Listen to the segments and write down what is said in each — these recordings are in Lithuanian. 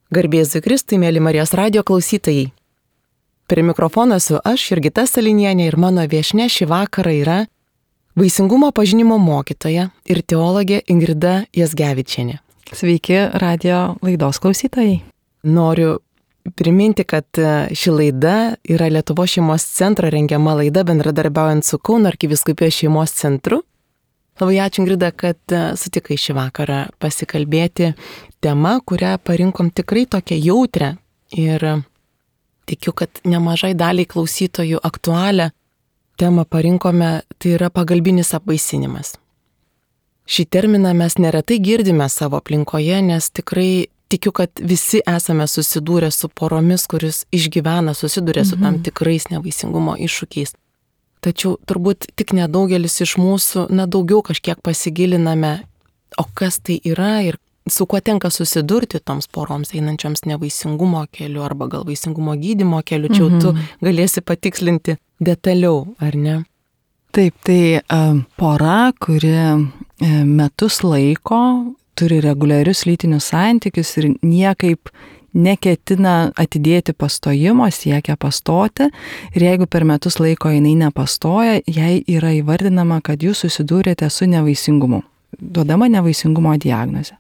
Garbės Kristui, mėly Marijos radijo klausytojai. Prie mikrofono esu aš, Jurgita Salinienė, ir mano viešnia šį vakarą yra vaisingumo pažinimo mokytoja ir teologė Ingrida Jazgevičienė. Sveiki radijo laidos klausytojai. Noriu priminti, kad ši laida yra Lietuvos šeimos centro rengiama laida bendradarbiaujant su Kauno arkivyskupijos šeimos centru. Labai ačiū, Ingrida, kad sutikai šį vakarą pasikalbėti tema, kurią parinkom tikrai tokią jautrią ir tikiu, kad nemažai daliai klausytojų aktualią temą parinkome, tai yra pagalbinis apvaisinimas. Šį terminą mes neretai girdime savo aplinkoje, nes tikrai tikiu, kad visi esame susidūrę su poromis, kuris susiduria su tam tikrais nevaisingumo iššūkiais. Tačiau turbūt tik nedaugelis iš mūsų, daugiau kažkiek pasigiliname, o kas tai yra ir su kuo tenka susidurti toms poroms einančioms nevaisingumo keliu arba gal vaisingumo gydymo keliu. Čia tu galėsi patikslinti detaliau, ar ne? Taip, tai pora, kuri metus laiko turi reguliarius lytinius santykius ir niekaip neketina atidėti pastojimo, siekia pastoti, ir jeigu per metus laiko jinai nepastoja, jai yra įvardinama, kad jūs susidūrėte su nevaisingumu, duodama nevaisingumo diagnozė.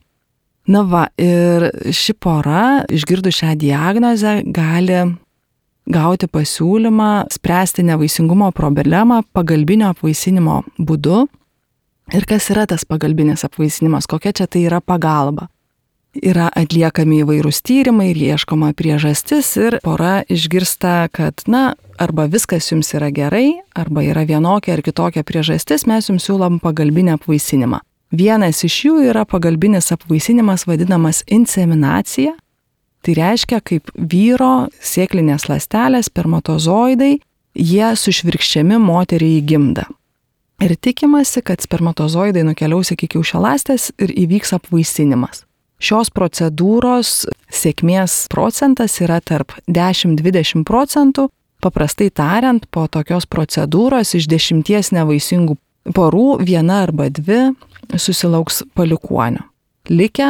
Ir ši pora, išgirdus šią diagnozę, gali gauti pasiūlymą spręsti nevaisingumo problemą pagalbinio apvaisinimo būdu. Ir kas yra tas pagalbinis apvaisinimas, kokia čia tai yra pagalba? Yra atliekami įvairūs tyrimai ir ieškoma priežastis ir pora išgirsta, kad arba viskas jums yra gerai, arba yra vienokia ar kitokia priežastis, mes jums siūlom pagalbinį apvaisinimą. Vienas iš jų yra pagalbinis apvaisinimas vadinamas inseminacija. Tai reiškia, kaip vyro sėklinės ląstelės, spermatozoidai, jie sušvirkščiami moteriai į gimdą. Ir tikimasi, kad spermatozoidai nukeliaus iki kiaušialąstės ir įvyks apvaisinimas. Šios procedūros sėkmės procentas yra tarp 10-20 procentų. Paprastai tariant, po tokios procedūros iš 10 nevaisingų porų 1 arba 2 susilauks palikuonio. Likę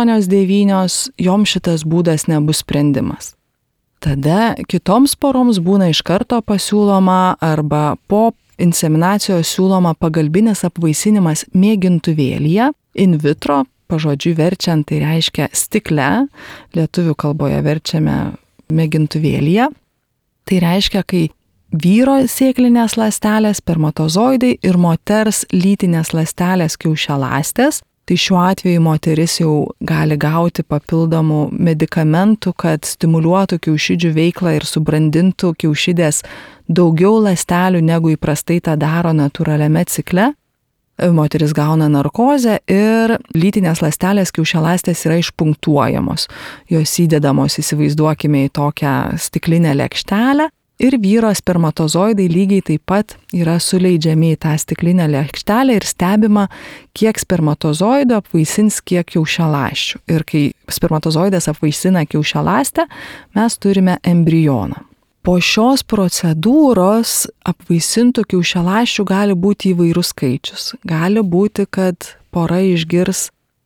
8-9, joms šitas būdas nebus sprendimas. Tada kitoms poroms būna iš karto pasiūloma arba po inseminacijos siūloma pagalbinis apvaisinimas mėgintuvėlyje, in vitro. Pažodžiui verčiant tai reiškia stikle, lietuvių kalboje verčiame mėgintuvėlyje. Tai reiškia, kai vyro sėklinės ląstelės, spermatozoidai ir moters lytinės ląstelės kiaušialąstės, tai šiuo atveju moteris jau gali gauti papildomų medikamentų, kad stimuliuotų kiaušidžių veiklą ir subrandintų kiaušidės daugiau ląstelių, negu įprastai tą daro natūraliame cikle. Moteris gauna narkozę ir lytinės ląstelės kiaušialąstės yra išpunktuojamos. Jos įdedamos, įsivaizduokime, į tokią stiklinę lėkštelę ir vyro spermatozoidai lygiai taip pat yra suleidžiami į tą stiklinę lėkštelę ir stebima, kiek spermatozoidų apvaisins kiek kiaušialąsčių. Ir kai spermatozoidas apvaisina kiaušialąstę, mes turime embrioną. Po šios procedūros apvaisintų kiaušialąsčių gali būti įvairus skaičius. Gali būti, kad pora išgirs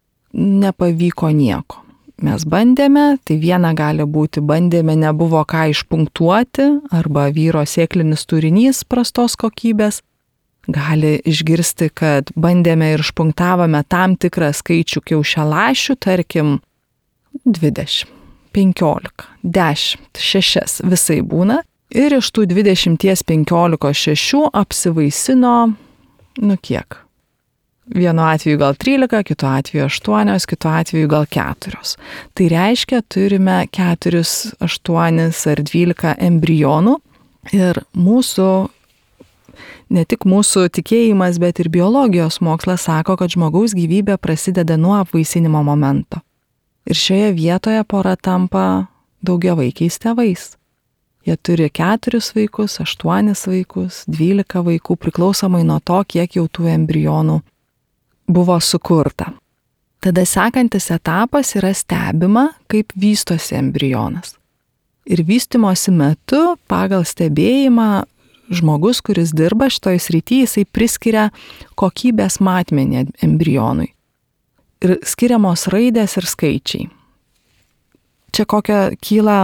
nepavyko nieko. Mes bandėme, tai viena gali būti bandėme, nebuvo ką išpunktuoti, arba vyro sėklinis turinys prastos kokybės. Gali išgirsti, kad bandėme ir išpunktavome tam tikrą skaičių kiaušialąsčių, tarkim 20. 15, 10, 6 visai būna. Ir iš tų 20, 15, 6 apsivaisino, kiek? Vienu atveju gal 13, kitu atveju 8, kitu atveju gal 4. Tai reiškia, turime 4, 8 ar 12 embrionų. Ir ne tik mūsų tikėjimas, bet ir biologijos mokslas sako, kad žmogaus gyvybė prasideda nuo apvaisinimo momento. Ir šioje vietoje pora tampa daugiavaikiais tėvais. Jie turi 4 vaikus, 8 vaikus, 12 vaikų, priklausomai nuo to, kiek jau tų embrionų buvo sukurta. Tada sekantis etapas yra stebima, kaip vystosi embrionas. Ir vystymosi metu pagal stebėjimą žmogus, kuris dirba šitoj srity, jisai priskiria kokybės matmenį embrionui. Ir skiriamos raidės ir skaičiai. čia kokia kyla,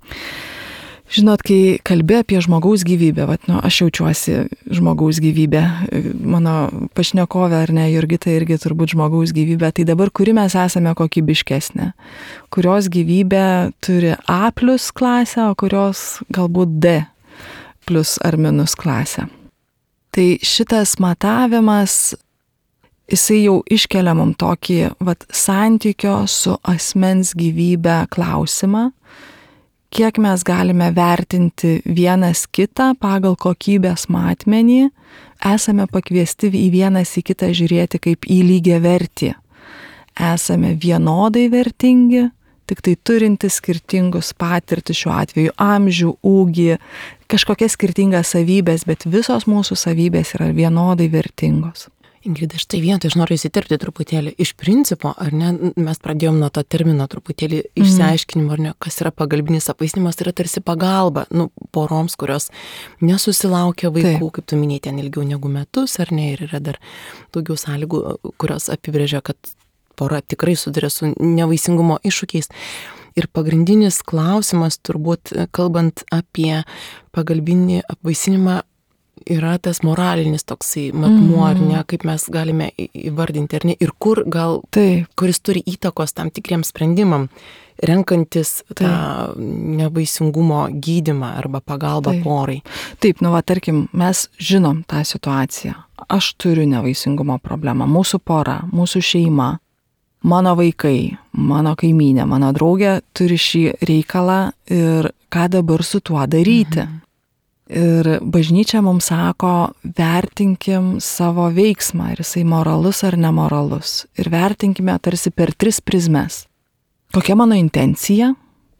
žinot, kai kalbė apie žmogaus gyvybę, aš jaučiuosi žmogaus gyvybę, mano pašnekovė ar ne, Jurgita irgi turbūt žmogaus gyvybė, tai dabar kuri mes esame kokybiškesnė, kurios gyvybė turi A+ klasę, o kurios galbūt D+ ar minus klasę. Tai šitas matavimas, jisai jau iškelia mum tokį santykio su asmens gyvybe klausimą, kiek mes galime vertinti vienas kitą pagal kokybės matmenį, esame pakviesti į vienas į kitą žiūrėti kaip į lygiavertį. Esame vienodai vertingi, tik tai turintys skirtingus patirtis, šiuo atveju amžių, ūgį, kažkokias skirtingas savybės, bet visos mūsų savybės yra vienodai vertingos. Ingrida, štai vietoj aš noriu įsiterpti truputėlį. Iš principo, ar ne, mes pradėjom nuo to termino truputėlį išsiaiškinimo, ar ne, kas yra pagalbinis apvaisinimas, tai yra tarsi pagalba, poroms, kurios nesusilaukia vaikų, kaip tu minėjai, ten ilgiau negu metus, ar ne, ir yra dar daugiau sąlygų, kurios apibrėžia, kad pora tikrai suduria su nevaisingumo iššūkiais. Ir pagrindinis klausimas, turbūt, kalbant apie pagalbinį apvaisinimą, yra tas moralinis toksai matmuo, ar ne, kaip mes galime įvardinti, ar ne, ir kuris turi įtakos tam tikriems sprendimam, renkantis tą nevaisingumo gydymą arba pagalbą porai. Taip, tarkim, mes žinom tą situaciją. Aš turiu nevaisingumo problemą, mūsų pora, mūsų šeima, mano vaikai, mano kaimynė, mano draugė turi šį reikalą ir ką dabar su tuo daryti. Ir bažnyčia mums sako, vertinkim savo veiksmą, ar jisai moralus ar nemoralus. Ir vertinkime tarsi per 3 prizmes. Kokia mano intencija,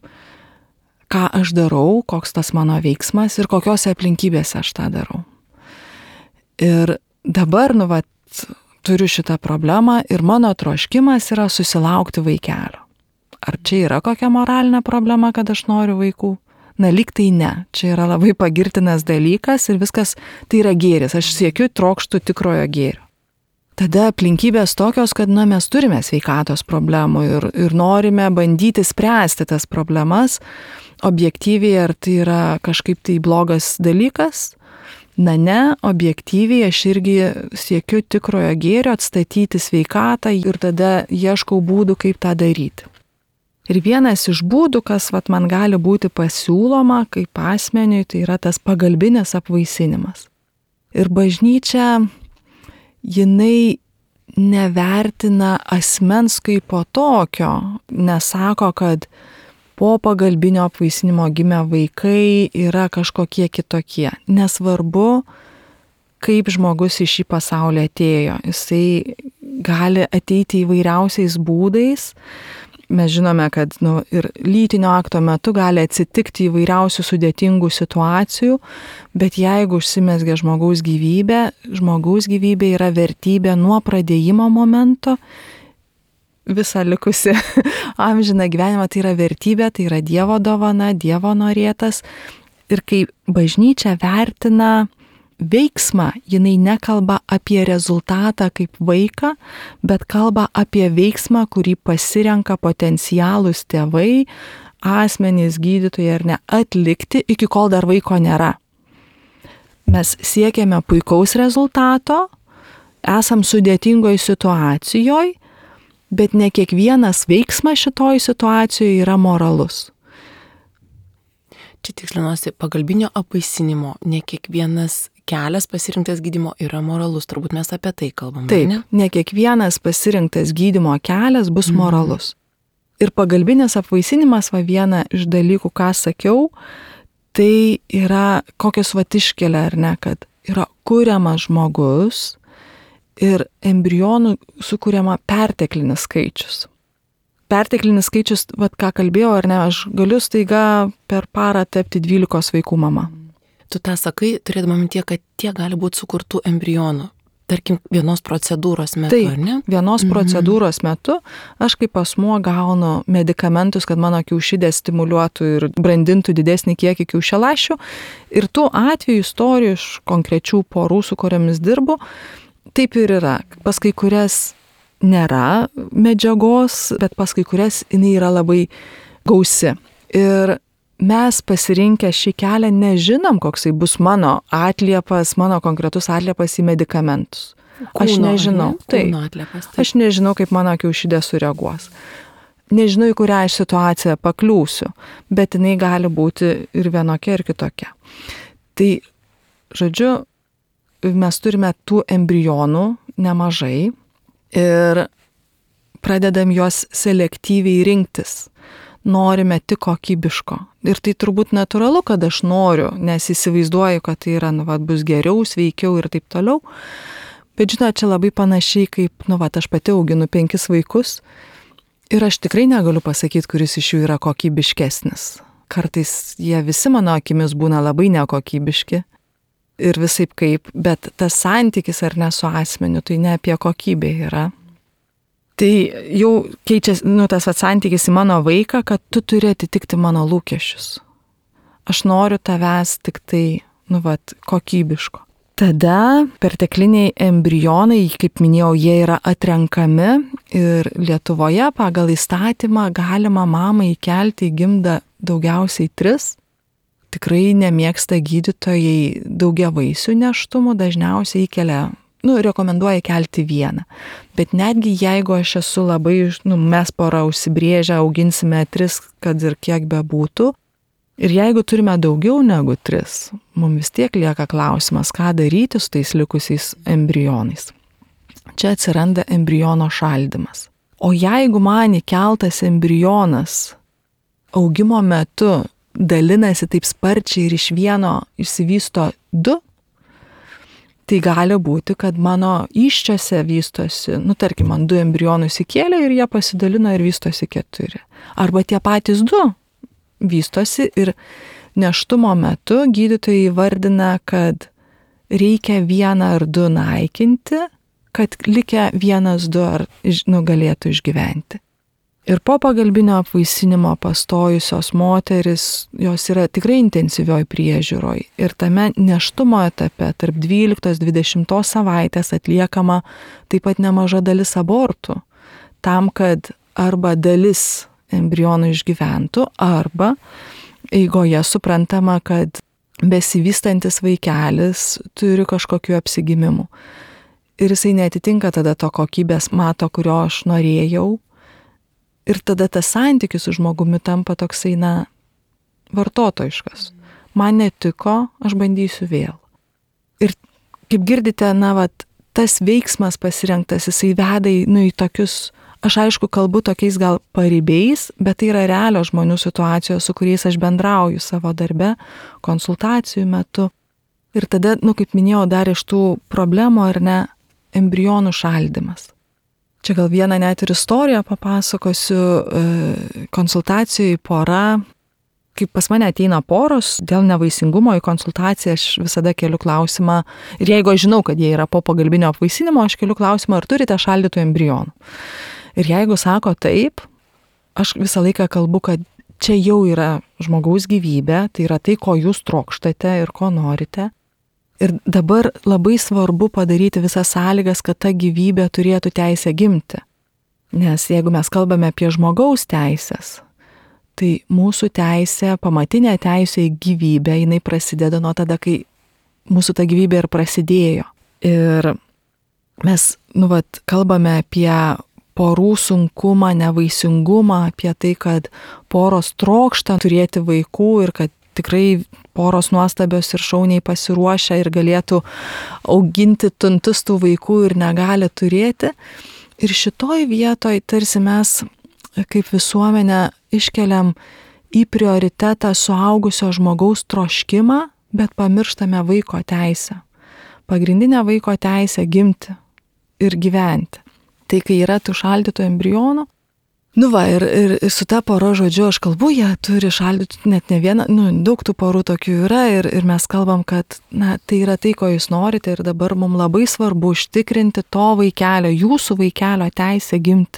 ką aš darau, koks tas mano veiksmas ir kokiose aplinkybėse aš tą darau. Ir dabar, turiu šitą problemą ir mano troškimas yra susilaukti vaikelio. Ar čia yra kokia moralinė problema, kad aš noriu vaikų? Lyg tai ne. Čia yra labai pagirtinas dalykas ir viskas tai yra gėris. Aš siekiu, trokštu tikrojo gėrio. Tada aplinkybės tokios, kad mes turime sveikatos problemų ir norime bandyti spręsti tas problemas objektyviai, ar tai yra kažkaip tai blogas dalykas. Ne, objektyviai aš irgi siekiu tikrojo gėrio, atstatyti sveikatą ir tada ieškau būdų, kaip tą daryti. Ir vienas iš būdų, kas man gali būti pasiūloma kaip asmeniui, tai yra tas pagalbinis apvaisinimas. Ir bažnyčia, jinai nevertina asmens kaip po tokio, nesako, kad po pagalbinio apvaisinimo gimę vaikai yra kažkokie kitokie. Nesvarbu, kaip žmogus į šį pasaulį atėjo. Jisai gali ateiti įvairiausiais būdais. Mes žinome, kad ir lytinio akto metu gali atsitikti įvairiausių sudėtingų situacijų, bet jeigu užsimezgia žmogaus gyvybė yra vertybė nuo pradėjimo momento, visą likusi amžiną gyvenimą, tai yra vertybė, tai yra Dievo dovana, Dievo norėtas. Ir kai bažnyčia vertina veiksmą, jinai nekalba apie rezultatą kaip vaiką, bet kalba apie veiksmą, kurį pasirenka potencialūs tėvai, asmenys, gydytojai ar ne, atlikti, iki kol dar vaiko nėra. Mes siekiame puikaus rezultato, esam sudėtingoj situacijoje, bet ne kiekvienas veiksmas šitoj situacijoje yra moralus. Čia tikslinuosi, pagalbinio apvaisinimo, ne kiekvienas kelias pasirinktas gydymo yra moralus, turbūt mes apie tai kalbame. Taip, ne kiekvienas pasirinktas gydymo kelias bus moralus. Ir pagalbinis apvaisinimas, viena iš dalykų, ką sakiau, tai yra kokios iškelia, ar ne, kad yra kuriamas žmogus ir embrionų sukuriama perteklinis skaičius. Perteklinis skaičius, ką kalbėjau, ar ne, aš galiu staiga per parą tapti 12 vaikų mama. Tu tą sakai, turėdama mintyje, kad tiek gali būti sukurtų embrionų. Tarkim, vienos procedūros metu, ar ne? Vienos procedūros metu aš kaip asmuo gaunu medikamentus, kad mano kiaušidė stimuliuotų ir brandintų didesnį kiekį kiaušialąsčių. Ir tų atvejų istorijų iš konkrečių porų, su kuriamis dirbu, taip ir yra. Pas kai kurias nėra medžiagos, bet pas kai kurias jinai yra labai gausi. Ir mes pasirinkę šį kelią nežinom, koksai bus mano atliepas, mano konkretus atliepas į medikamentus. Aš nežinau. Aš nežinau, kaip mano kiaušidė sureaguos. Nežinau, į kurią aš situaciją pakliūsiu, bet jinai gali būti ir vienokia, ir kitokia. Tai, žodžiu, mes turime tų embrionų nemažai ir pradedam juos selektyviai rinktis. Norime tik kokybiško. Ir tai turbūt natūralu, kad aš noriu, nes įsivaizduoju, kad tai yra, bus geriau, sveikiau ir taip toliau. Bet žinot, čia labai panašiai kaip, aš pati auginu 5 vaikus ir aš tikrai negaliu pasakyti, kuris iš jų yra kokybiškesnis. Kartais jie visi mano akimis būna labai nekokybiški ir visaip kaip, bet tas santykis ar ne su asmeniu, tai ne apie kokybę yra. Tai jau keičiasi, tas santykis į mano vaiką, kad tu turi atitikti mano lūkesčius. Aš noriu tavęs tik tai, kokybiško. Tada pertekliniai embrionai, kaip minėjau, jie yra atrenkami ir Lietuvoje pagal įstatymą galima mamai įkelti į gimdą daugiausiai 3. Tikrai nemėgsta gydytojai daugiavaisių nėštumų, dažniausiai įkelia, rekomenduoja kelti 1. Bet netgi jeigu aš esu labai, mes pora užsibrėžę, auginsime 3, kad ir kiek bebūtų, ir jeigu turime daugiau negu 3, mums vis tiek lieka klausimas, ką daryti su tais likusiais embrionais. Čia atsiranda embriono šaldymas. O jeigu man įkeltas embrionas augimo metu dalinasi taip sparčiai ir iš vieno išsivysto 2, tai gali būti, kad mano įsčiose vystosi, tarkim, man 2 embrionus įkėlė ir jie pasidalino ir vystosi 4. Arba tie patys 2 vystosi ir nėštumo metu gydytojai įvardina, kad reikia 1 ar 2 naikinti, kad likę 1, 2 galėtų išgyventi. Ir po pagalbinio apvaisinimo pastojusios moteris, jos yra tikrai intensyvioj priežiūroj. Ir tame nėštumo etape tarp 12-20 savaitės atliekama taip pat nemaža dalis abortų, tam, kad arba dalis embrionų išgyventų, arba eigoje suprantama, kad besivystantis vaikelis turi kažkokių apsigimimų. Ir jisai neatitinka tada to kokybės mato, kurio aš norėjau. Ir tada tas santykis su žmogumi tampa toksai, vartotojiškas. Man netiko, aš bandysiu vėl. Ir kaip girdite, tas veiksmas pasirinktas, jisai veda į tokius, aš aišku kalbu tokiais gal paribiais, bet tai yra realios žmonių situacijos, su kuriais aš bendrauju savo darbe, konsultacijų metu. Ir tada, kaip minėjau, dar iš tų problemų, ar ne, embrionų šaldymas. Čia gal vieną net ir istoriją papasakosiu, konsultacijai pora, kaip pas mane ateina poros, dėl nevaisingumo į konsultaciją aš visada keliu klausimą, ir jeigu aš žinau, kad jie yra po pagalbinio apvaisinimo, aš keliu klausimą, ar turite šaldytų embrionų. Ir jeigu sako taip, aš visą laiką kalbu, kad čia jau yra žmogaus gyvybė, tai yra tai, ko jūs trokštate ir ko norite. Ir dabar labai svarbu padaryti visas sąlygas, kad ta gyvybė turėtų teisę gimti. Nes jeigu mes kalbame apie žmogaus teisės, tai mūsų teisė, pamatinė teisė į gyvybę, jinai prasideda nuo tada, kai mūsų ta gyvybė ir prasidėjo. Ir mes, kalbame apie porų sunkumą, nevaisingumą, apie tai, kad poros trokšta turėti vaikų ir kad tikrai poros nuostabios ir šauniai pasiruošę ir galėtų auginti tuntus tų vaikų ir negali turėti. Ir šitoj vietoj tarsi mes kaip visuomenė iškeliam į prioritetą suaugusio žmogaus troškimą, bet pamirštame vaiko teisę. Pagrindinę vaiko teisę gimti ir gyventi. Tai kai yra tų šaldytų embrionų, ir su ta pora, žodžiu, aš kalbu, jie turi šaldytų net ne vieną, daug tų porų tokių yra ir mes kalbam, kad tai yra tai, ko jūs norite ir dabar mums labai svarbu užtikrinti to vaikelio, jūsų vaikelio teisę gimti.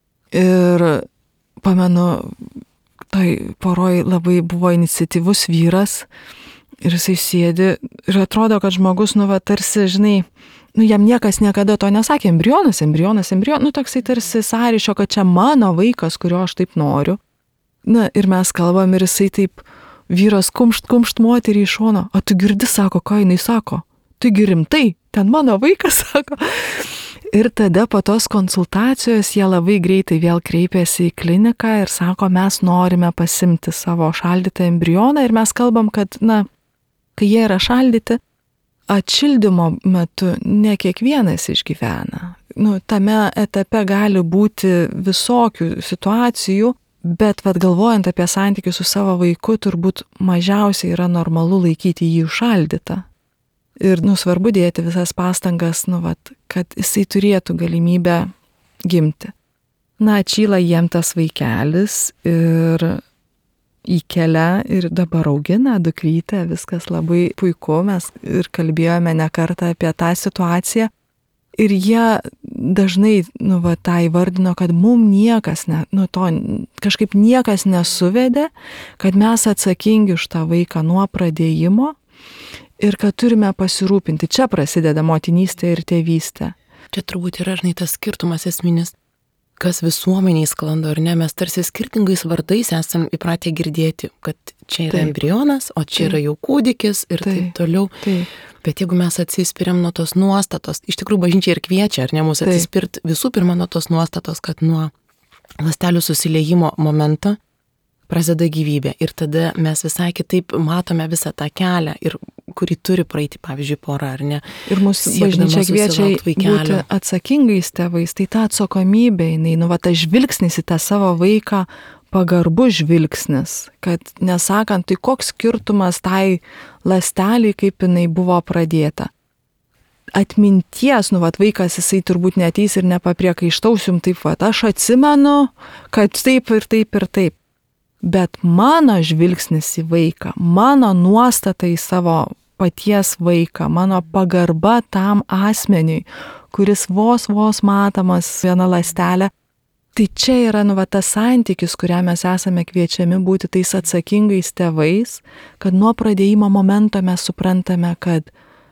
Ir pamenu, tai poroj labai buvo iniciatyvus vyras ir jisai sėdi ir atrodo, kad žmogus, tarsi, žinai, jam niekas niekada to nesakė, embrionas, toksai tarsi sąryšio, kad čia mano vaikas, kurio aš taip noriu. Na ir mes kalbam ir jisai taip, vyras kumšt moterį iš šono, o tu girdi, sako, ką jinai sako, taigi rimtai, ten mano vaikas sako. Ir tada po tos konsultacijos jie labai greitai vėl kreipėsi į kliniką ir sako, mes norime pasimti savo šaldytą embrioną ir mes kalbam, kad, kai jie yra šaldyti, atšildymo metu ne kiekvienas išgyvena. Tame etape gali būti visokių situacijų, bet galvojant apie santykius su savo vaiku, turbūt mažiausiai yra normalu laikyti jį šaldytą. Ir svarbu dėti visas pastangas, kad jisai turėtų galimybę gimti. Atšyla jiem tas vaikelis ir įkelia ir dabar augina dukrytę, viskas labai puiku, mes ir kalbėjome ne kartą apie tą situaciją. Ir jie dažnai, tą įvardino, kad mum niekas, kažkaip niekas nesuvedė, kad mes atsakingi už tą vaiką nuo pradėjimo ir kad turime pasirūpinti. Čia prasideda motinystė ir tėvystė. Čia turbūt yra, tas skirtumas esminis, kas visuomeniai sklando, ar ne, mes tarsi skirtingais vardais esam įpratę girdėti, kad čia yra embrionas, o čia yra jau kūdikis ir taip toliau. Bet jeigu mes atsispiriam nuo tos nuostatos, iš tikrųjų bažnyčia ir kviečia, ar ne, mūsų atsispirt visų pirma nuo tos nuostatos, kad nuo ląstelių susiliejimo momento prasideda gyvybė. Ir tada mes visai kitaip matome visą tą kelią, ir kurį turi praeiti, pavyzdžiui, pora, ar ne. Ir mūsų bažnyčia kviečia būti atsakingais tėvais, tai ta atsakomybė, tas žvilgsnis į tą savo vaiką, pagarbus žvilgsnis, kad nesakant, tai koks skirtumas tai ląsteliai, kaip jinai buvo pradėta. Atminties, vaikas jisai turbūt neateis ir nepapriekaištaus jums taip, aš atsimenu, kad taip ir taip ir taip. Bet mano žvilgsnis į vaiką, mano nuostata į savo paties vaiką, mano pagarba tam asmeniui, kuris vos matomas viena ląstelė, tai čia yra tas santykis, kurią mes esame kviečiami būti tais atsakingais tėvais, kad nuo pradėjimo momento mes suprantame, kad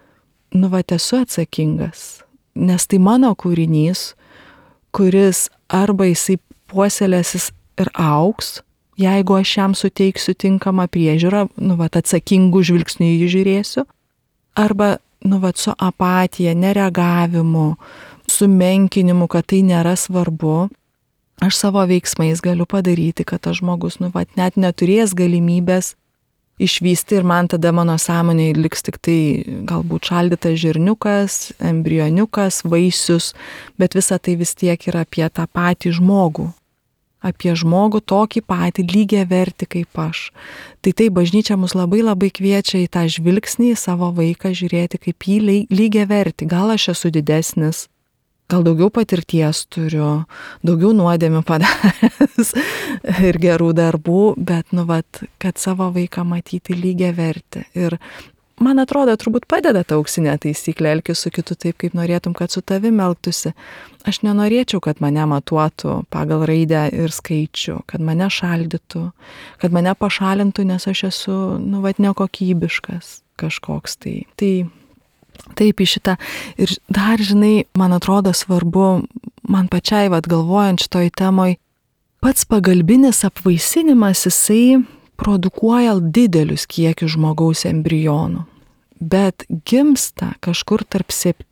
esu atsakingas, nes tai mano kūrinys, kuris arba jisai puoselėsis ir augs, jeigu aš jam suteiksiu tinkamą priežiūrą, atsakingų žvilgsnių jį žiūrėsiu, arba su apatija, nereagavimu, sumenkinimu, kad tai nėra svarbu, aš savo veiksmais galiu padaryti, kad tas žmogus net neturės galimybės išvysti ir man tada mano sąmonėje liks tik tai galbūt šaldytas žirniukas, embrioniukas, vaisius, bet visa tai vis tiek yra apie tą patį žmogų. Apie žmogų tokį patį lygiavertį kaip aš. Tai bažnyčia mus labai kviečia į tą žvilgsnį, į savo vaiką žiūrėti kaip jį lygiavertį. Gal aš esu didesnis, gal daugiau patirties turiu, daugiau nuodėmių padaręs ir gerų darbų, bet kad savo vaiką matyti lygiavertį. Ir man atrodo, turbūt padeda ta auksinė taisyklė, elkis su kitu taip, kaip norėtum, kad su tavim elgtųsi. Aš nenorėčiau, kad mane matuotų pagal raidę ir skaičių, kad mane šaldytų, kad mane pašalintų, nes aš esu, nekokybiškas kažkoks tai. Taip į šitą. Ir dar, man atrodo svarbu, man pačiai galvojant šitoj temoj, pats pagalbinis apvaisinimas, jisai produkuoja didelius kiekius žmogaus embrionų, bet gimsta kažkur tarp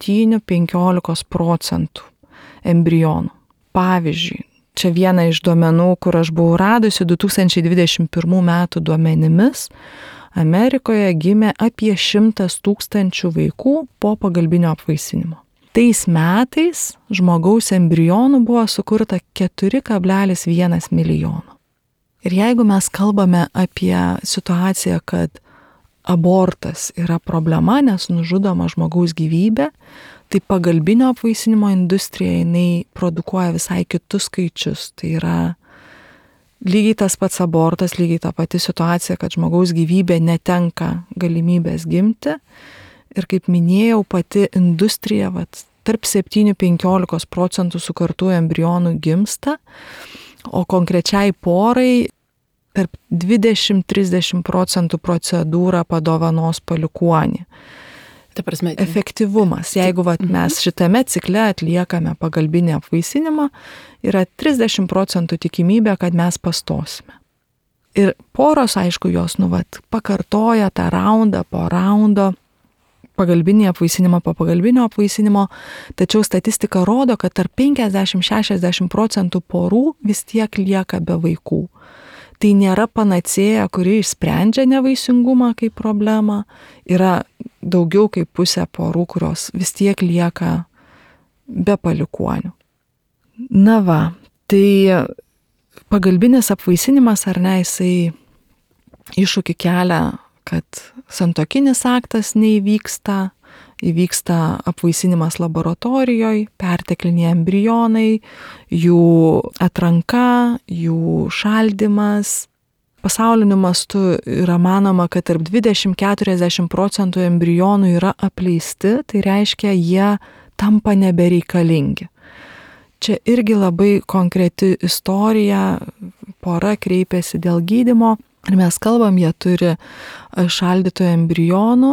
7–15% embrionų. Pavyzdžiui, čia viena iš duomenų, kur aš buvau radusi 2021 metų duomenimis, Amerikoje gimė apie 100 000 vaikų po pagalbinio apvaisinimo. Tais metais žmogaus embrionų buvo sukurta 4,1 milijono. Ir jeigu mes kalbame apie situaciją, kad abortas yra problema, nes nužudoma žmogaus gyvybė, tai pagalbinio apvaisinimo industrija jinai produkuoja visai kitus skaičius. Tai yra lygiai tas pats abortas, lygiai ta pati situacija, kad žmogaus gyvybė netenka galimybės gimti. Ir kaip minėjau, pati industrija tarp 7–15% sukartų embrionų gimsta, o konkrečiai porai tarp 20–30% procedūrą padovanos palikuonį. Ta prasme, efektyvumas. Jeigu mes šitame cikle atliekame pagalbinį apvaisinimą, yra 30% tikimybė, kad mes pastosime. Ir poros, aišku, jos, pakartoja tą raundą po raundo, pagalbinį apvaisinimą po pagalbinio apvaisinimo, tačiau statistika rodo, kad tarp 50-60% porų vis tiek lieka be vaikų. Tai nėra panacėja, kuri išsprendžia nevaisingumą kaip problemą. Yra daugiau kaip pusė porų, kurios vis tiek lieka be palikuonių. Na va, tai pagalbinis apvaisinimas, ar ne, jisai iššūkį kelia, kad santuokinis aktas neįvyksta, įvyksta apvaisinimas laboratorijoje, pertekliniai embrionai, jų atranka, jų šaldymas. Pasauliniu mastu yra manoma, kad tarp 20-40% embrionų yra apleisti, tai reiškia, jie tampa nebereikalingi. Čia irgi labai konkreti istorija, pora kreipėsi dėl gydymo ir mes kalbam, jie turi šaldytų embrionų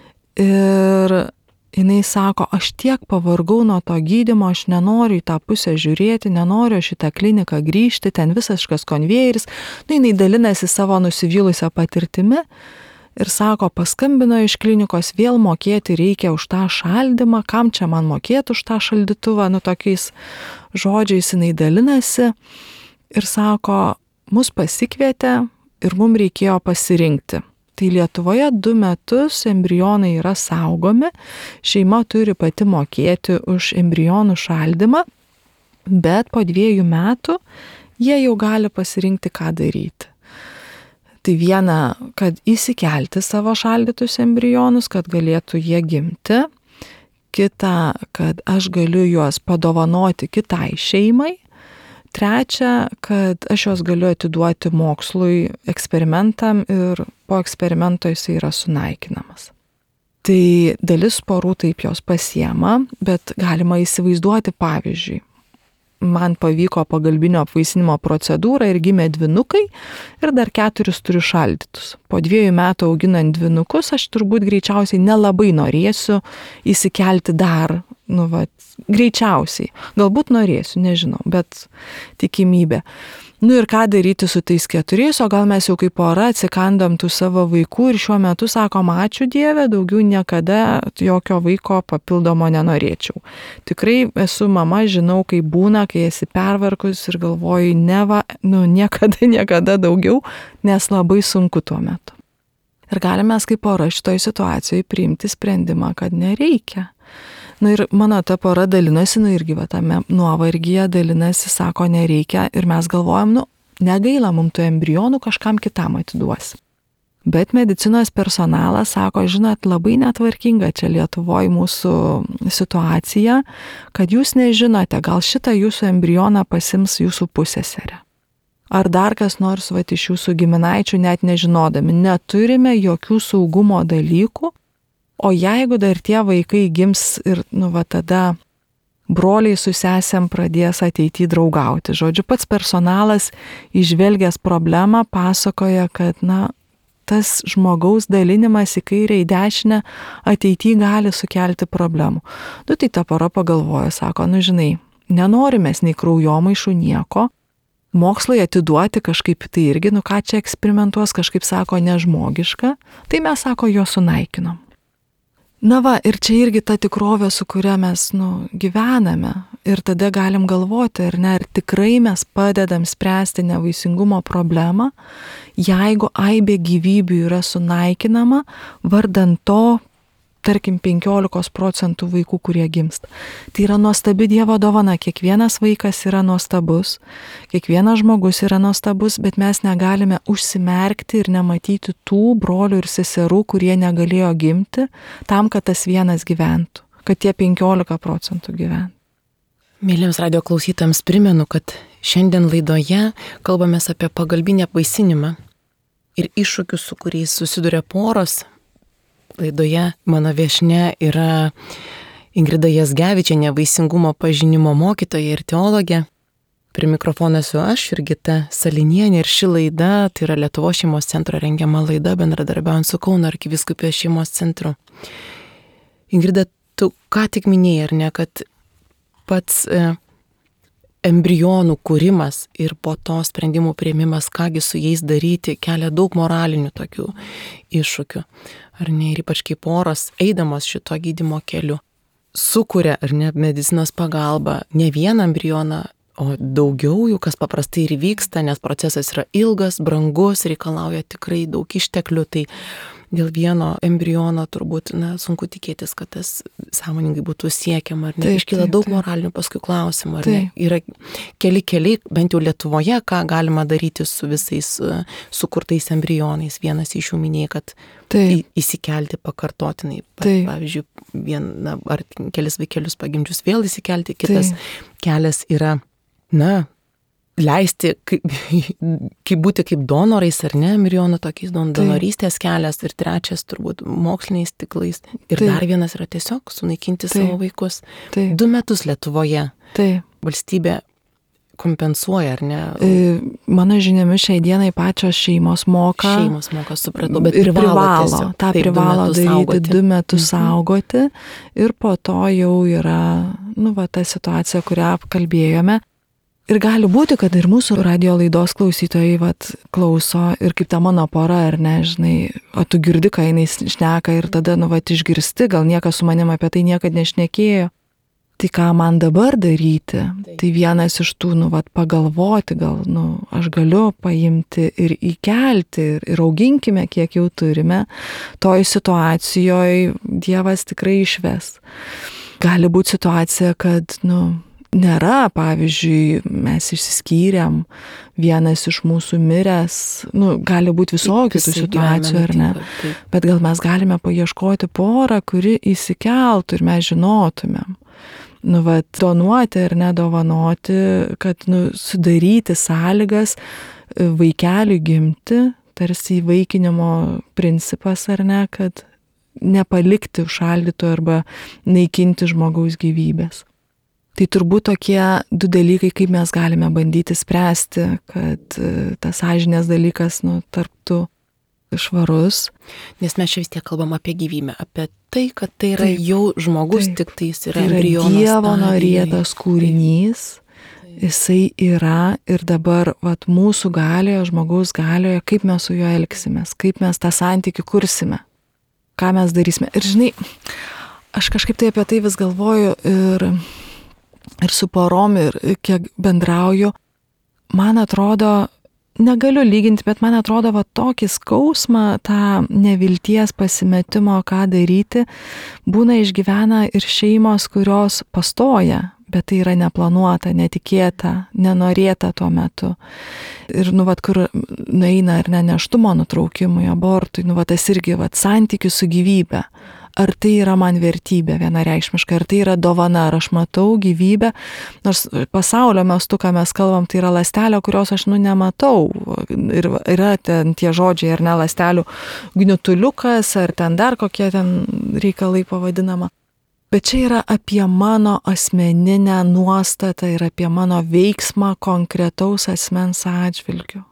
ir jinai sako, aš tiek pavargau nuo to gydymo, aš nenoriu į tą pusę žiūrėti, nenoriu šitą kliniką grįžti, ten visiškas konvejeris. Jinai dalinasi savo nusivylusią patirtimi ir sako, paskambino iš klinikos, vėl mokėti reikia už tą šaldymą, kam čia man mokėti už tą šaldytuvą, tokiais žodžiais jinai dalinasi ir sako, mus pasikvietė ir mums reikėjo pasirinkti. Tai Lietuvoje 2 metus embrionai yra saugomi, šeima turi pati mokėti už embrionų šaldymą, bet po 2 metų jie jau gali pasirinkti, ką daryti. Tai viena, kad įsikelti savo šaldytus embrionus, kad galėtų jie gimti. Kita, kad aš galiu juos padovanoti kitai šeimai. Trečia, kad aš juos galiu atiduoti mokslui, eksperimentam ir po eksperimento jisai yra sunaikinamas. Tai dalis porų taip jos pasiema, bet galima įsivaizduoti pavyzdžiui. Man pavyko pagalbinio apvaisinimo procedūrą ir gimė dvynukai ir dar 4 turiu šaldytus. Po 2 metų auginant dvynukus aš turbūt greičiausiai nelabai norėsiu įsikelti dar, greičiausiai. Galbūt norėsiu, nežinau, bet tikimybė. Ir ką daryti su tais 4, o gal mes jau kaip pora atsikandam tų savo vaikų ir šiuo metu sakom, ačiū Dieve, daugiau niekada jokio vaiko papildomo nenorėčiau. Tikrai esu mama, žinau, kaip būna, kai esi pervarkus ir galvoju, niekada daugiau, nes labai sunku tuo metu. Ir galime mes kaip pora šitoj situacijoje priimti sprendimą, kad nereikia. Ir mano ta pora dalinasi, irgi tame nuovargyje dalinasi, sako, nereikia ir mes galvojam, negaila mums tų embrionų kažkam kitam atiduosi. Bet medicinos personalas sako, žinot, labai netvarkinga čia Lietuvoje mūsų situacija, kad jūs nežinote, gal šitą jūsų embrioną pasims jūsų pusseserė. Ar dar kas nors iš jūsų giminaičių net nežinodami, neturime jokių saugumo dalykų. O jeigu dar tie vaikai gims ir, tada broliai su sesėm pradės ateityje draugauti. Žodžiu, pats personalas įžvelgęs problemą pasakoja, kad, tas žmogaus dalinimas į kairę, į dešinę ateityje gali sukelti problemų. Tai ta pora pagalvoja, sako, žinai, nenorime nei kraujomaišų nieko, mokslai atiduoti kažkaip tai irgi, ką čia eksperimentuos, kažkaip sako, nežmogiška, tai mes, sako, jo sunaikinom. Ir čia irgi ta tikrovė, su kuria mes, gyvename. Ir tada galim galvoti, ar tikrai mes padedam spręsti nevaisingumo problemą, jeigu aibė gyvybių yra sunaikinama, vardan to, tarkim, 15% vaikų, kurie gimsta. Tai yra nuostabi Dievo dovana, kiekvienas vaikas yra nuostabus, kiekvienas žmogus yra nuostabus, bet mes negalime užsimerkti ir nematyti tų brolių ir seserų, kurie negalėjo gimti, tam, kad tas vienas gyventų, kad tie 15% gyventų. Mėlyms radio klausytams primenu, kad šiandien laidoje kalbamės apie pagalbinį apvaisinimą ir iššūkius, su kuriais susiduria poros. Laidoje mano viešnia yra Ingrida Jazgevičienė, vaisingumo pažinimo mokytoja ir teologė. Prie mikrofono esu aš, Jurgita Salinienė, ir ši laida, tai yra Lietuvos šeimos centro rengiama laida, bendradarbiaujant su Kauno arkivyskupijos šeimos centru. Ingrida, tu ką tik minėjai, ar ne, kad pats embrionų kūrimas ir po to sprendimų priėmimas, kągi su jais daryti, kelia daug moralinių tokių iššūkių. Ar ne, ir ypač kaip poros, eidamos šito gydymo keliu, sukuria, ar ne, medicinos pagalba ne vieną embrioną, o daugiau jų, kas paprastai ir vyksta, nes procesas yra ilgas, brangus, reikalauja tikrai daug išteklių, tai dėl vieno embriono turbūt, sunku tikėtis, kad tas sąmoningai būtų siekiama, ar ne? Iškyla daug moralinių paskui klausimų, ar ne? Yra keli, bent jau Lietuvoje, ką galima daryti su visais sukurtais embrionais. Vienas iš jų minėjo, kad įsikelti pakartotinai. Pavyzdžiui, ar kelis vaikelius pagimdžius vėl įsikelti, kitas kelias yra, leisti, kaip būti kaip donorais, ar ne, embrionų tokiais donorystės kelias, ir trečias turbūt moksliniais tiklais. Ir dar vienas yra tiesiog sunaikinti savo vaikus. 2 metus Lietuvoje valstybė kompensuoja, ar ne? Mano žiniomis šiai dienai pačios šeimos moka. Šeimos moka, supratau, bet privalo daryti 2 metus saugoti. Ir po to jau yra, ta situacija, kurią apkalbėjome. Ir gali būti, kad ir mūsų radio laidos klausytojai klauso ir kaip ta mano pora, ar ne, žinai, o tu girdi, ką jinai šneka ir tada, išgirsti, gal niekas su manim apie tai niekad nešnekėjo. Tai ką man dabar daryti? Tai vienas iš tų, pagalvoti, gal, aš galiu paimti ir įkelti ir auginkime, kiek jau turime. Toj situacijoje Dievas tikrai išves. Gali būti situacija, kad, nėra, pavyzdžiui, mes išsiskyrėm, vienas iš mūsų miręs, gali būti visokių tų situacijų, ar ne, bet gal mes galime paieškoti porą, kuri įsikeltų ir mes žinotumėm. Donuoti ar nedovanoti, kad sudaryti sąlygas vaikeliui gimti, tarsi įvaikinimo principas, ar ne, kad nepalikti užšaldytų arba naikinti žmogaus gyvybės. Tai turbūt tokie 2 dalykai, kaip mes galime bandyti spręsti, kad tas sąžinės dalykas tarptų švarus. Nes mes čia vis tiek kalbam apie gyvybę, apie tai, kad tai yra jau žmogus, tik tai jis yra embrionas. Tai yra Dievo norėtas kūrinys, jisai yra ir dabar mūsų galioje, žmogaus galioje, kaip mes su juo elgsimės, kaip mes tą santykį kursime, ką mes darysime. Ir žinai, aš kažkaip tai apie tai vis galvoju ir su porom, ir kiek bendrauju, man atrodo, negaliu lyginti, bet man atrodo, tokį skausmą, tą nevilties pasimetimo, ką daryti, būna išgyvena ir šeimos, kurios pastoja, bet tai yra neplanuota, netikėta, nenorėta tuo metu. Ir, kur nueina ar ne nėštumo nutraukimui, abortui, tas irgi, santykių su gyvybe. Ar tai yra man vertybė vienareikšmiškai, ar tai yra dovana, ar aš matau gyvybę, nors pasaulio mastu, ką mes kalbam, tai yra ląstelė, kurios aš nematau. Ir yra ten tie žodžiai, ar ne, ląstelių gniutuliukas, ar ten dar kokie ten reikalai pavadinama. Bet čia yra apie mano asmeninę nuostatą ir apie mano veiksmą konkretaus asmens atžvilgiu.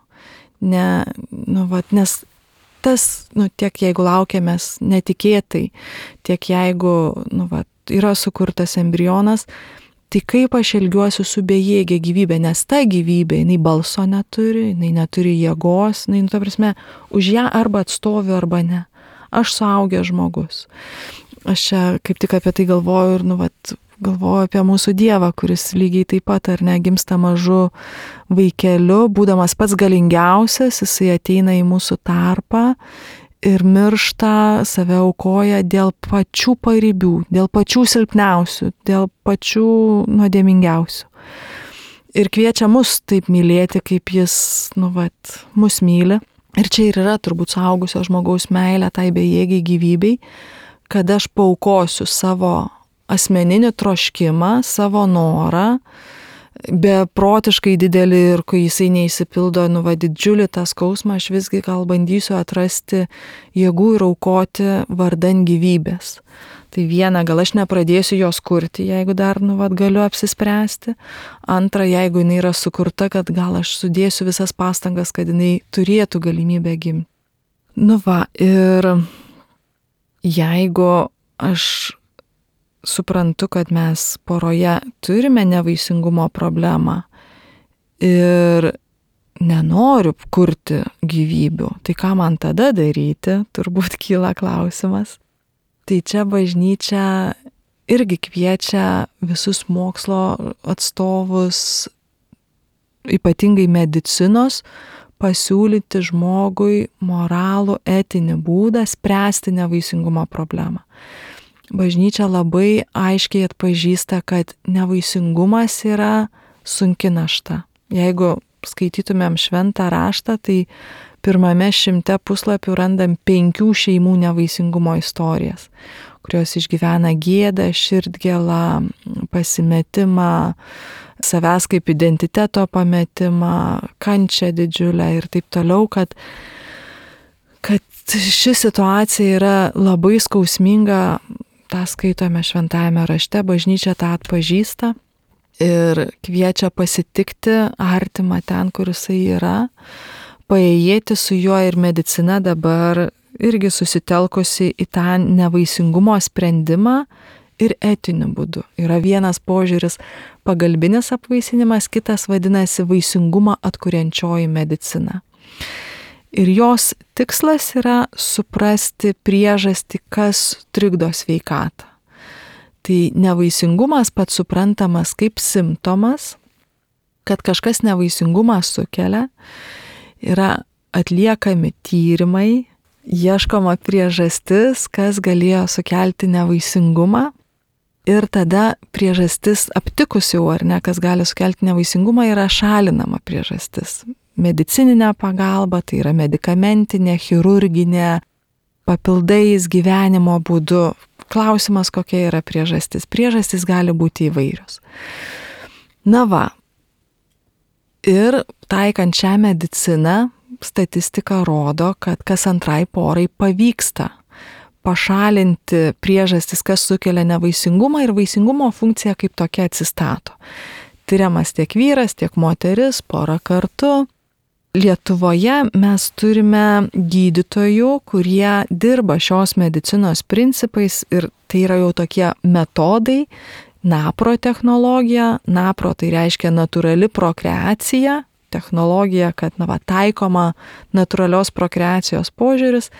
Nes tas, tiek jeigu laukiamės netikėtai, tiek jeigu, yra sukurtas embrionas, tai kaip aš elgiuosi su bejėgė gyvybė, nes ta gyvybė, jinai balso neturi, jinai neturi jėgos, jinai, ta prasme, už ją arba atstoviu, arba ne. Aš suaugęs žmogus. Aš čia kaip tik apie tai galvoju ir, galvoju apie mūsų Dievą, kuris lygiai taip pat, ar ne, gimsta mažu vaikeliu, būdamas pats galingiausias, jisai ateina į mūsų tarpą ir miršta, save aukoja dėl pačių paribių, dėl pačių silpniausių, dėl pačių nuodėmingiausių. Ir kviečia mus taip mylėti, kaip jis, mus myli. Ir čia ir yra turbūt suaugusio žmogaus meilė tai bejėgiai gyvybei, kad aš paaukosiu savo asmeninį troškimą, savo norą, beprotiškai didelį ir kai jisai neįsipildo, didžiulį tą skausmą, aš visgi gal bandysiu atrasti jėgų ir aukoti vardan gyvybės. Tai viena, gal aš nepradėsiu jos kurti, jeigu dar, galiu apsispręsti. Antra, jeigu jinai yra sukurta, kad gal aš sudėsiu visas pastangas, kad jinai turėtų galimybę gimti. Ir jeigu aš suprantu, kad mes poroje turime nevaisingumo problemą ir nenoriu kurti gyvybių, tai ką man tada daryti, turbūt kyla klausimas. Tai čia bažnyčia irgi kviečia visus mokslo atstovus, ypatingai medicinos, pasiūlyti žmogui moralų, etinį būdą spręsti nevaisingumo problemą. Bažnyčia labai aiškiai atpažįsta, kad nevaisingumas yra sunki našta. Jeigu skaitytumėm šventą raštą, tai pirmame 100 puslapių randam 5 šeimų nevaisingumo istorijas, kurios išgyvena gėdą, širdgėlą, pasimetimą, savęs kaip identiteto pametimą, kančią didžiulę ir taip toliau, kad ši situacija yra labai skausminga, tą skaitome šventajame rašte, bažnyčia tą atpažįsta ir kviečia pasitikti artimą ten, kur jisai yra, paėjėti su juo ir medicina dabar irgi susitelkusi į tą nevaisingumo sprendimą ir etiniu būdu. Yra vienas požiūris pagalbinis apvaisinimas, kitas vadinasi vaisingumą atkuriančioji medicina. Ir jos tikslas yra suprasti priežastį, kas trikdo sveikatą. Tai nevaisingumas pats suprantamas kaip simptomas, kad kažkas nevaisingumą sukelia, yra atliekami tyrimai, ieškoma priežastis, kas galėjo sukelti nevaisingumą ir tada priežastis aptikus jau, ar ne, kas gali sukelti nevaisingumą, yra šalinama priežastis. Medicininė pagalba, tai yra medikamentinė, chirurginė, papildais gyvenimo būdu. Klausimas, kokia yra priežastis. Priežastis gali būti įvairios. Na va, ir taikant šią mediciną, statistika rodo, kad kas antrai porai pavyksta pašalinti priežastis, kas sukelia nevaisingumą ir vaisingumo funkcija kaip tokia atsistato. Tyriamas tiek vyras, tiek moteris, pora kartu. Lietuvoje mes turime gydytojų, kurie dirba šios medicinos principais ir tai yra jau tokie metodai, NAPRO technologija. NAPRO tai reiškia natūrali prokreacija, technologija, kad taikoma natūralios prokreacijos požiūris.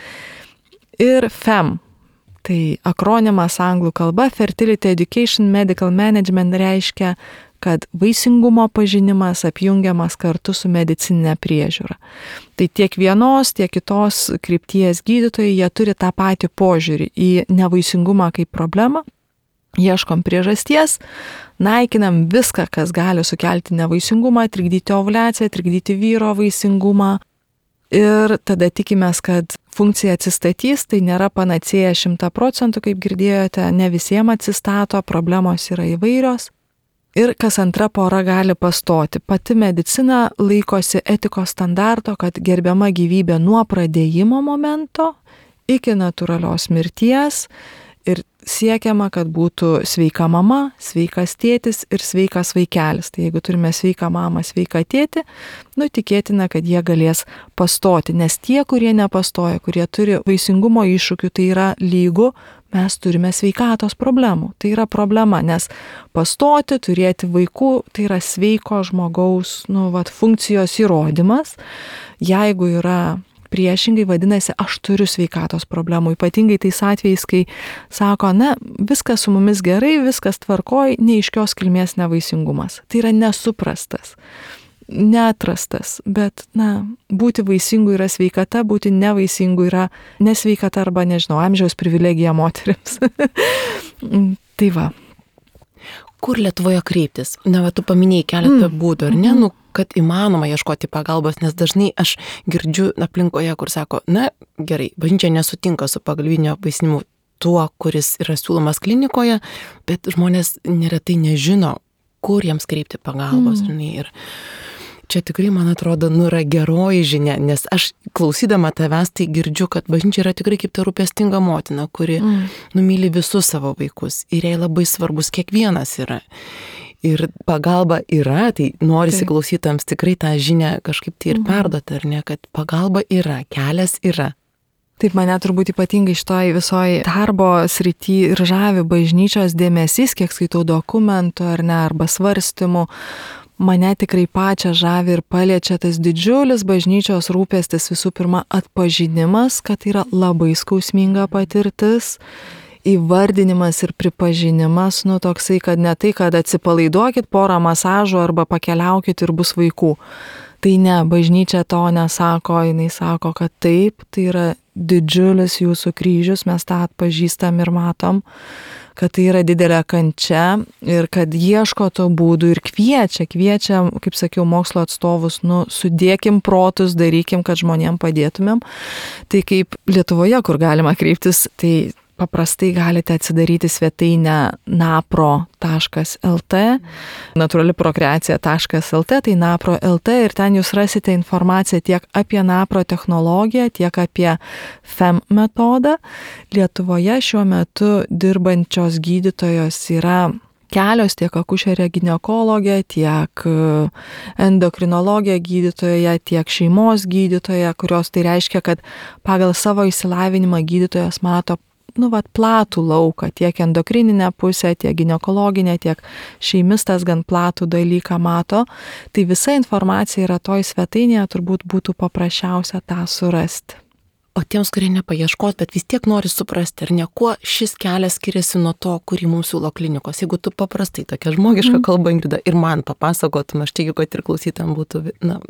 Ir FEM, tai akronimas anglų kalba, Fertility Education Medical Management, reiškia, kad vaisingumo pažinimas apjungiamas kartu su medicininė priežiūra. Tai tiek vienos, tiek kitos krypties gydytojai, jie turi tą patį požiūrį į nevaisingumą kaip problemą. Ieškom priežasties, naikinam viską, kas gali sukelti nevaisingumą, trikdyti ovuliaciją, trikdyti vyro vaisingumą. Ir tada tikimės, kad funkcija atsistatys, tai nėra panacėja 100%, kaip girdėjote, ne visiems atsistato, problemos yra įvairios. Ir kas antra pora gali pastoti. Pati medicina laikosi etikos standarto, kad gerbiama gyvybė nuo pradėjimo momento iki natūralios mirties ir siekiama, kad būtų sveika mama, sveikas tėtis ir sveikas vaikelis. Tai jeigu turime sveiką mamą, sveiką tėtį, tikėtina, kad jie galės pastoti, nes tie, kurie nepastoja, kurie turi vaisingumo iššūkių, tai yra lygu, mes turime sveikatos problemų. Tai yra problema, nes pastoti, turėti vaikų, tai yra sveiko žmogaus funkcijos įrodymas. Jeigu yra priešingai, vadinasi, aš turiu sveikatos problemų, ypatingai tais atvejais, kai sako, viskas su mumis gerai, viskas tvarkoj, neaiškios kilmės nevaisingumas. Tai yra nesuprastas, neatrastas, bet, būti vaisingu yra sveikata, būti nevaisingu yra nesveikata arba, amžiaus privilegija moterims. Tai va. Kur Lietuvoje kreiptis? Tu paminėjai keletą būdų, ar ne? Kad įmanoma ieškoti pagalbos, nes dažnai aš girdžiu aplinkoje, kur sako, gerai, bažnyčia nesutinka su pagalbinio apvaisinimu tuo, kuris yra siūlomas klinikoje, bet žmonės neretai nežino, kur jiems kreipti pagalbos. Ir čia tikrai, man atrodo, yra geroji žinia, nes aš klausydama tavęs tai girdžiu, kad bažnyčia yra tikrai kaip ta rūpestinga motina, kuri myli visus savo vaikus ir jai labai svarbus kiekvienas yra. Ir pagalba yra, tai norisi klausytojams tikrai tą žinią kažkaip tai ir perduoti, ar ne, kad pagalba yra, kelias yra. Taip, mane turbūt ypatingai šitoj visoji darbo srity ir žavi bažnyčios dėmesys, kiek skaitau dokumentų ar ne, arba svarstymų. Mane tikrai pačią žavi ir paliečia tas didžiulis bažnyčios rūpestis, visų pirma atpažinimas, kad yra labai skausminga patirtis, įvardinimas ir pripažinimas, toksai, kad ne tai, kad atsipalaiduokit porą masažų arba pakeliaukit ir bus vaikų. Tai ne, bažnyčia to nesako, jinai sako, kad taip, tai yra didžiulis jūsų kryžius, mes tą atpažįstam ir matom, kad tai yra didelė kančia ir kad ieško to būdų ir kviečia, kaip sakiau, mokslo atstovus, sudėkim protus, darykim, kad žmonėm padėtumėm. Tai kaip Lietuvoje, kur galima kreiptis, tai paprastai galite atsidaryti svetainę napro.lt, naturaliprokreacija.lt, tai napro.lt ir ten jūs rasite informaciją tiek apie napro technologiją, tiek apie FEM metodą. Lietuvoje šiuo metu dirbančios gydytojos yra kelios, tiek akušerė ginekologė, tiek endokrinologė gydytoja, tiek šeimos gydytoja, kurios tai reiškia, kad pagal savo išsilavinimą gydytojas mato platų lauką, tiek endokrininę pusę, tiek ginekologinę, tiek šeimistas gan platų dalyką mato. Tai visa informacija yra toj svetainėje, turbūt būtų paprasčiausia tą surasti. O tiems, kurie nepaieškos, bet vis tiek nori suprasti, ar ne, kuo šis kelias skiriasi nuo to, kurį mums siūlo klinikos. Jeigu tu paprastai tokia žmogiška kalba, Ingrida, ir man papasakotum, aš tikiu, kad ir klausytam būtų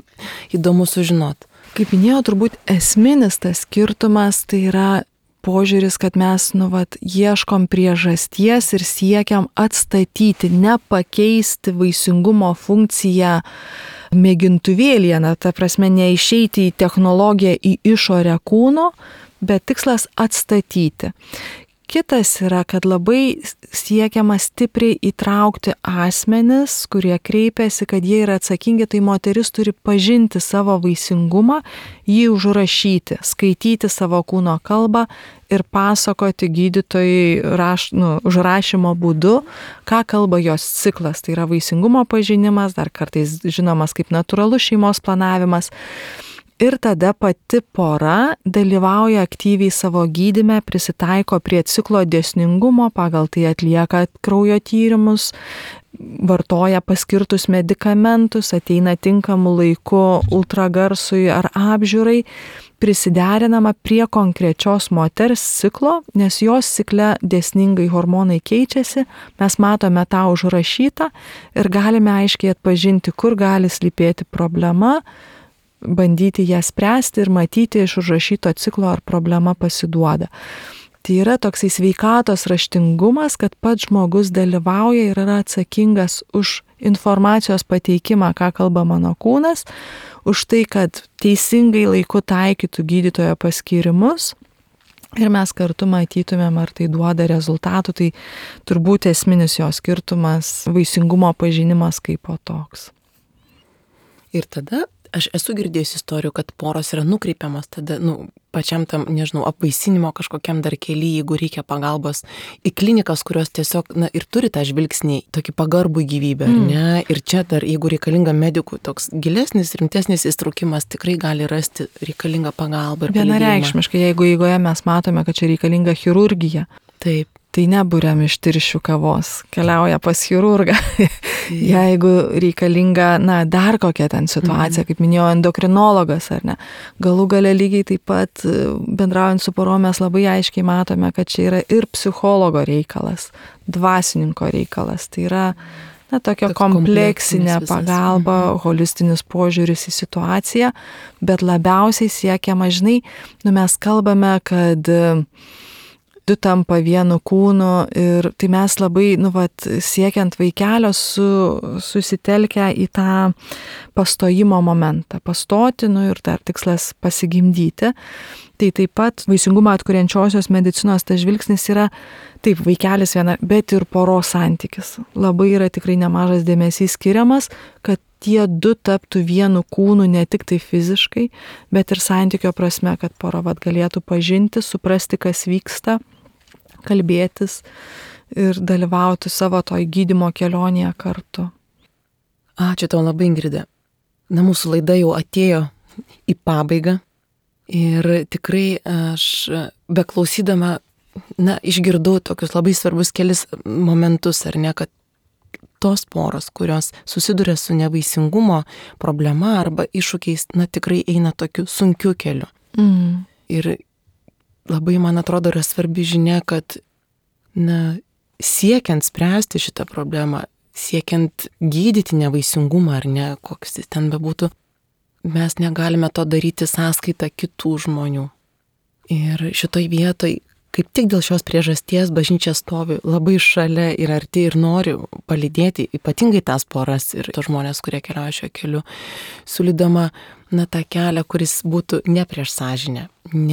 įdomu sužinoti. Kaip minėjau, turbūt esminis tas skirtumas tai yra požiūris, kad mes ieškom priežasties ir siekiam atstatyti, nepakeisti vaisingumo funkciją mėgintuvėlyje, ta prasme neišeiti į technologiją į išorę kūno, bet tikslas atstatyti. Kitas yra, kad labai siekiama stipriai įtraukti asmenis, kurie kreipiasi, kad jie yra atsakingi, tai moteris turi pažinti savo vaisingumą, jį užrašyti, skaityti savo kūno kalbą ir pasakoti gydytojai užrašymo būdu, ką kalba jos ciklas. Tai yra vaisingumo pažinimas, dar kartais žinomas kaip natūralus šeimos planavimas. Ir tada pati pora dalyvauja aktyviai savo gydyme, prisitaiko prie ciklo dėsningumo, pagal tai atlieka kraujo tyrimus, vartoja paskirtus medikamentus, ateina tinkamu laiku ultragarsui ar apžiūrai, prisiderinama prie konkrečios moters ciklo, nes jos cikle dėsningai hormonai keičiasi, mes matome tą užrašytą ir galime aiškiai atpažinti, kur gali slypėti problema, bandyti ją spręsti ir matyti iš užrašyto ciklo, ar problema pasiduoda. Tai yra toksai sveikatos raštingumas, kad pats žmogus dalyvauja ir yra atsakingas už informacijos pateikimą, ką kalba mano kūnas, už tai, kad teisingai laiku taikytų gydytojo paskyrimus ir mes kartu matytumėm, ar tai duoda rezultatų. Tai turbūt esminis jo skirtumas vaisingumo pažinimas kaip po toks. Ir tada aš esu girdėjus istorijų, kad poros yra nukreipiamas tada, pačiam tam, apvaisinimo kažkokiam dar kely, jeigu reikia pagalbos, į klinikas, kurios tiesiog, ir turi tą žvilgsnį, tokį pagarbų gyvybę, ar ne? Ir čia dar, jeigu reikalinga medikų toks gilesnis, rimtesnis įstraukimas, tikrai gali rasti reikalingą pagalbą ir palydėjimą. Vienareikšmiškai, jeigu eigoje mes matome, kad čia reikalinga chirurgija. Taip. Tai neburiam iš tirščių kavos, keliauja pas chirurgą. Jeigu reikalinga, dar kokia ten situacija, kaip minėjau, endokrinologas ar ne. Galų gale lygiai taip pat bendraujant su porom mes labai aiškiai matome, kad čia yra ir psichologo reikalas, dvasininko reikalas. Tai yra tokia kompleksinė pagalba, holistinis požiūris į situaciją, bet labiausiai siekiama, mes kalbame, kad du tampa vienu kūnu ir tai mes labai, siekiant vaikelio susitelkę į tą pastojimo momentą. Pastoti, ir dar tikslas pasigimdyti. Tai taip pat vaisingumą atkuriančiosios medicinos tas žvilgsnis yra, taip, vaikelis viena, bet ir poros santykis. Labai yra tikrai nemažas dėmesys skiriamas, kad tie du taptų vienu kūnu ne tik tai fiziškai, bet ir santykio prasme, kad pora galėtų pažinti, suprasti, kas vyksta, kalbėtis ir dalyvauti savo toj gydymo kelionėje kartu. Ačiū tau labai, Ingrida. Mūsų laida jau atėjo į pabaigą. Ir tikrai aš beklausydama, išgirdau tokius labai svarbus kelis momentus, ar ne, kad tos poros, kurios susiduria su nevaisingumo problema arba iššūkiais, tikrai eina tokiu sunkiu keliu. Ir labai, man atrodo, yra svarbi žinia, kad siekiant spręsti šitą problemą, siekiant gydyti nevaisingumą ar ne, koks jis ten bebūtų, mes negalime to daryti sąskaitą kitų žmonių. Ir šitoj vietoj, kaip tik dėl šios priežasties, bažnyčia stovi labai šalia ir arti ir nori palydėti ypatingai tas poras ir tos žmonės, kurie keliauja šiuo keliu, siūlydama tą kelią, kuris būtų ne prieš sąžinę,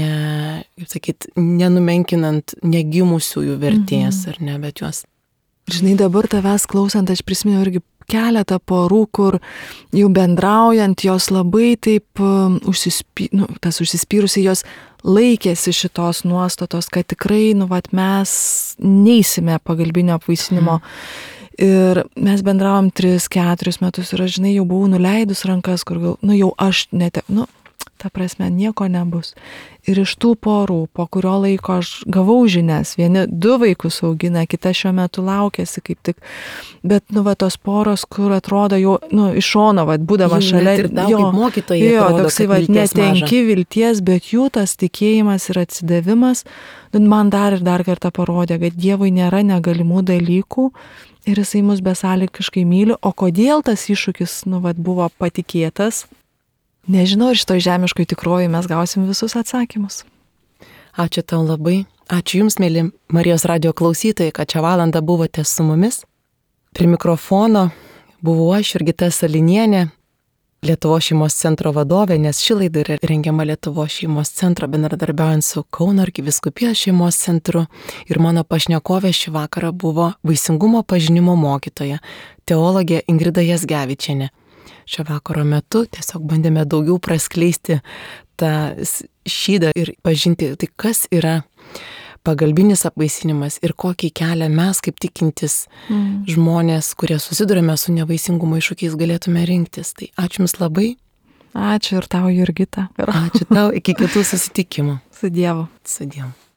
nenumenkinant negimusiųjų vertės, ar ne, bet juos. Žinai, dabar tavęs klausant, aš prisimenu irgi keletą porų, kur jau bendraujant, jos labai taip užsispyrusiai, jos laikėsi šitos nuostatos, kad tikrai, mes neisime pagalbinio apvaisinimo. Ir mes bendravom 3-4 metus ir aš, žinai, jau buvau nuleidus rankas, kur jau aš ta prasme, nieko nebus. Ir iš tų porų, po kurio laiko aš gavau žinias, vieni 2 vaikus augina, kita šiuo metu laukiasi kaip tik, bet, tos poros, kur atrodo jau, iš šono, būdama šalia, toksai, netenki vilties, bet jų tas tikėjimas ir atsidavimas, man dar ir dar kartą parodė, kad Dievui nėra negalimų dalykų ir jisai mus besąlygiškai myli, o kodėl tas iššūkis, buvo patikėtas, nežinau, ir šitoj žemiškoj tikrovėje mes gausim visus atsakymus. Ačiū tau labai. Ačiū Jums, mėly Marijos radijo klausytojai, kad šią valandą buvote su mumis. Prie mikrofono buvau aš, Jurgita Salinienė, Lietuvos šeimos centro vadovė, nes ši laida yra rengiama Lietuvos šeimos centro bendradarbiaujant su Kauno arkivyskupijos šeimos centru. Ir mano pašnekovė šį vakarą buvo vaisingumo pažinimo mokytoja, teologė Ingrida Jazgevičienė. Šio vakaro metu tiesiog bandėme daugiau praskleisti tą šydą ir pažinti, tai kas yra pagalbinis apvaisinimas ir kokį kelią mes kaip tikintis žmonės, kurie susidurime su nevaisingumo iššūkiais, galėtume rinktis. Tai ačiū Jums labai. Ačiū ir tau, Jurgita. Ačiū tau, iki kitų susitikimų. Su Dievu. Su Dievu.